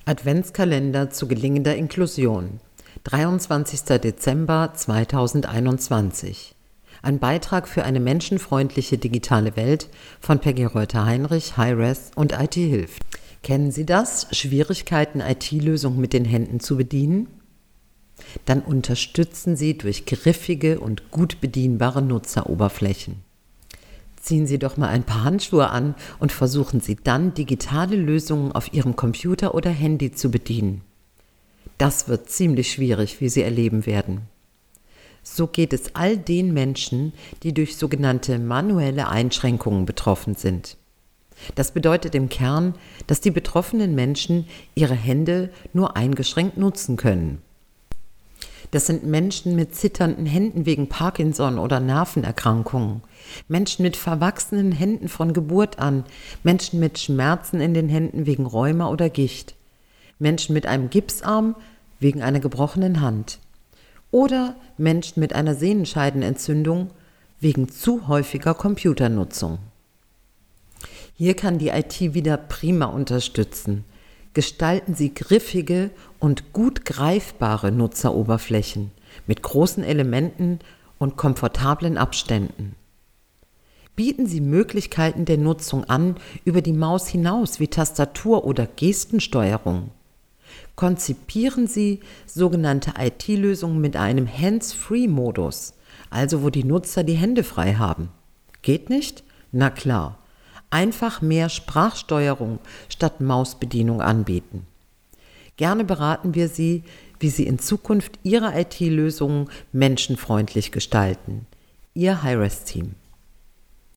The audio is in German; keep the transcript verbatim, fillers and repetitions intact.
Adventskalender zu gelingender Inklusion, dreiundzwanzigster Dezember zweitausendeinundzwanzig. Ein Beitrag für eine menschenfreundliche digitale Welt von Peggy Reuter-Heinrich, HiRes und I T hilft. Kennen Sie das? Schwierigkeiten, I T-Lösungen mit den Händen zu bedienen? Dann unterstützen Sie durch griffige und gut bedienbare Nutzeroberflächen. Ziehen Sie doch mal ein paar Handschuhe an und versuchen Sie dann, digitale Lösungen auf Ihrem Computer oder Handy zu bedienen. Das wird ziemlich schwierig, wie Sie erleben werden. So geht es all den Menschen, die durch sogenannte manuelle Einschränkungen betroffen sind. Das bedeutet im Kern, dass die betroffenen Menschen ihre Hände nur eingeschränkt nutzen können. Das sind Menschen mit zitternden Händen wegen Parkinson oder Nervenerkrankungen, Menschen mit verwachsenen Händen von Geburt an, Menschen mit Schmerzen in den Händen wegen Rheuma oder Gicht, Menschen mit einem Gipsarm wegen einer gebrochenen Hand oder Menschen mit einer Sehenscheidenentzündung wegen zu häufiger Computernutzung. Hier kann die I T wieder prima unterstützen. Gestalten Sie griffige und gut greifbare Nutzeroberflächen mit großen Elementen und komfortablen Abständen. Bieten Sie Möglichkeiten der Nutzung an über die Maus hinaus wie Tastatur- oder Gestensteuerung. Konzipieren Sie sogenannte I T-Lösungen mit einem Hands-Free-Modus, also wo die Nutzer die Hände frei haben. Geht nicht? Na klar. Einfach mehr Sprachsteuerung statt Mausbedienung anbieten. Gerne beraten wir Sie, wie Sie in Zukunft Ihre I T-Lösungen menschenfreundlich gestalten. Ihr HiRes-Team.